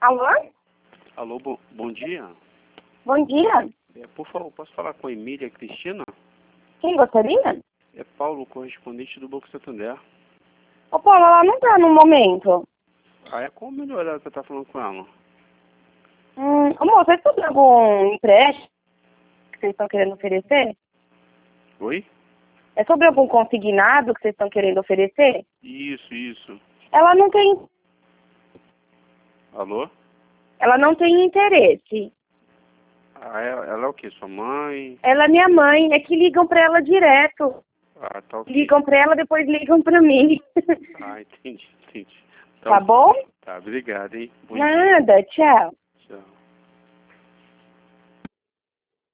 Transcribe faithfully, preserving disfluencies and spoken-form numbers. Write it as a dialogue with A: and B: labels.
A: Alô?
B: Alô, bo bom dia.
A: Bom dia.
B: É, por favor, posso falar com a Emília Cristina?
A: Quem gostaria?
B: É Paulo, correspondente do Banco Santander.
A: Ô, Paulo, ela não tá no momento.
B: Ah, é qual melhor ela que tá falando com ela?
A: Hum, ô, moço, é sobre algum empréstimo que vocês estão querendo oferecer?
B: Oi?
A: É sobre algum consignado que vocês estão querendo oferecer?
B: Isso, isso.
A: Ela não tem,
B: Alô?
A: ela não tem interesse.
B: Ah, ela, ela é o quê? Sua mãe?
A: Ela é minha mãe, é que ligam pra ela direto.
B: Ah, tá ok.
A: Ligam pra ela, depois ligam pra mim.
B: Ah, entendi, entendi.
A: Tá bom?
B: Tá, obrigado, hein? Bom dia.
A: Nada, tchau.